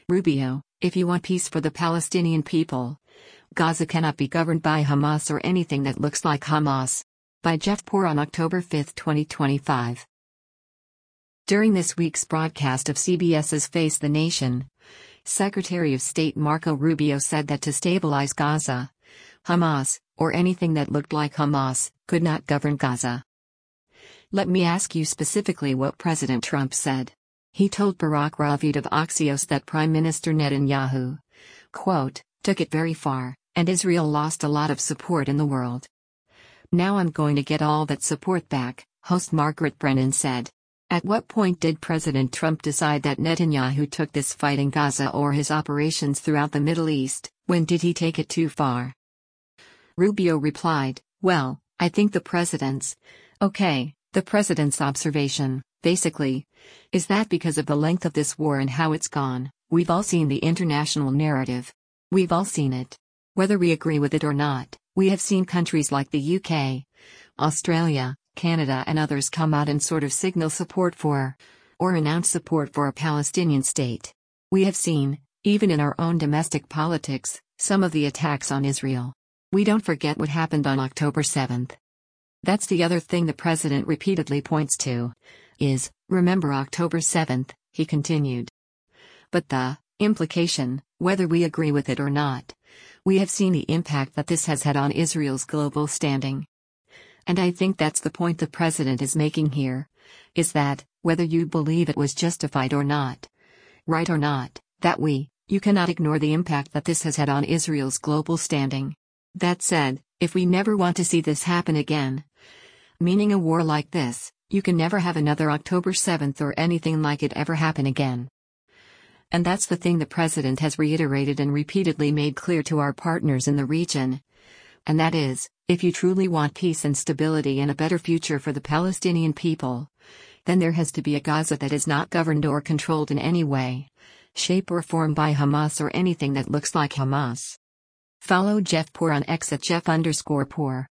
Rubio, if you want peace for the Palestinian people, Gaza cannot be governed by Hamas or anything that looks like Hamas. By Jeff Poor on October 5, 2025. During this week's broadcast of CBS's Face the Nation, Secretary of State Marco Rubio said that to stabilize Gaza, Hamas, or anything that looked like Hamas, could not govern Gaza. Let me ask you specifically what President Trump said. He told Barak Ravid of Axios that Prime Minister Netanyahu, quote, took it very far, and Israel lost a lot of support in the world. Now I'm going to get all that support back, host Margaret Brennan said. At what point did President Trump decide that Netanyahu took this fight in Gaza or his operations throughout the Middle East? When did he take it too far? Rubio replied, well, I think the president's observation, basically, is that because of the length of this war and how it's gone, we've all seen the international narrative. We've all seen it. Whether we agree with it or not, we have seen countries like the UK, Australia, Canada and others come out and sort of signal support for, or announce support for a Palestinian state. We have seen, even in our own domestic politics, some of the attacks on Israel. We don't forget what happened on October 7th. That's the other thing the president repeatedly points to, is, remember October 7th, he continued. But the implication, whether we agree with it or not, we have seen the impact that this has had on Israel's global standing. And I think that's the point the president is making here, is that, whether you believe it was justified or not, right or not, that you cannot ignore the impact that this has had on Israel's global standing. That said, if we never want to see this happen again, meaning a war like this, you can never have another October 7th or anything like it ever happen again. And that's the thing the president has reiterated and repeatedly made clear to our partners in the region. And that is, if you truly want peace and stability and a better future for the Palestinian people, then there has to be a Gaza that is not governed or controlled in any way, shape or form by Hamas or anything that looks like Hamas. Follow Jeff Poor on X at Jeff_Poor.